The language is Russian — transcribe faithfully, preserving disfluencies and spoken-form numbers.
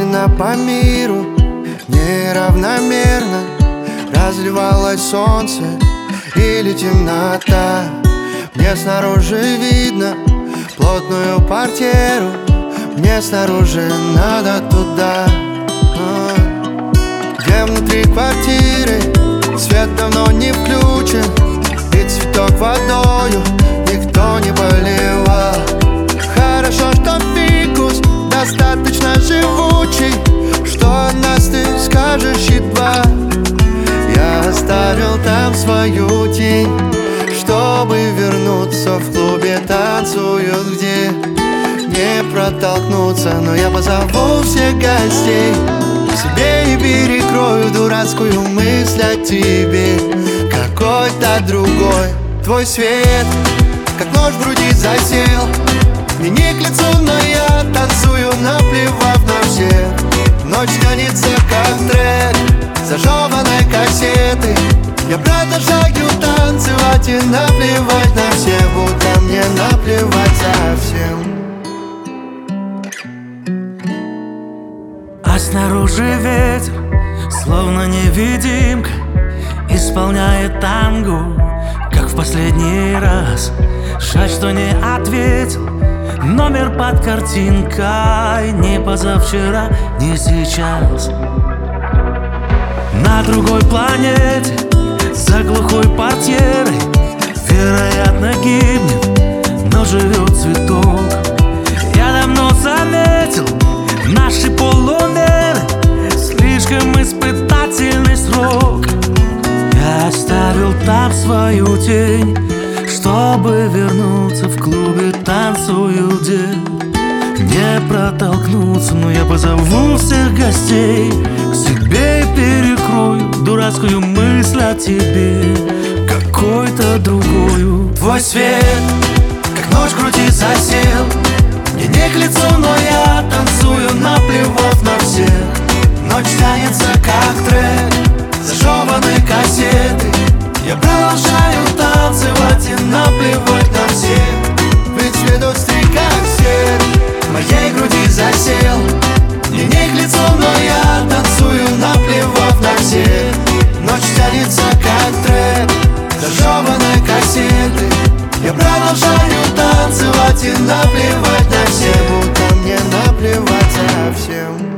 Медленно по миру, неравномерно разливалось солнце или темнота. Мне снаружи видно плотную портьеру, мне снаружи надо туда, где внутри квартиры свет давно не включен, и цветок водою никто не поливал. Хорошо, что фикус достаточно живучий, что о нас ты скажешь едва. Я оставил там свою тень, чтобы вернуться в клубе танцуют, где не протолкнуться. Но я позову всех гостей к себе и перекрою дурацкую мысль о тебе. Какой-то другой твой свет, как нож в груди засел. Мне не к лицу, но я танцую, наплевав на всех. Ночь тянется как трек зажеванной кассеты. Я продолжаю танцевать и наплевать на всех, будто мне наплевать совсем. А снаружи ветер, словно невидимка, исполняет танго, как в последний раз. Жаль, что не ответил номер под картинкой, не позавчера, не сейчас. На другой планете, за глухой портьерой, вероятно, гибнет, но живет цветок. Я давно заметил, наши полумеры слишком испытательный срок. Я оставил там свою тень, чтобы вернуться в клубе танцуют, где не протолкнуться. Но я позову всех гостей к себе и перекрою дурацкую мысль о тебе, какой-то другую. Твой свет, как нож в груди засел. Мне не к лицу, но я танцую, наплевав на всех. Ночь тянется как трек зажеванной кассеты. Я продолжаю танцевать и наплевать на всех, ведь свет острый как свет в моей груди засел. Мне не к лицу, но я танцую, наплевав на всех. Ночь тянется как трек зажеванной кассеты. Я продолжаю танцевать и наплевать на всех, будто мне наплевать совсем.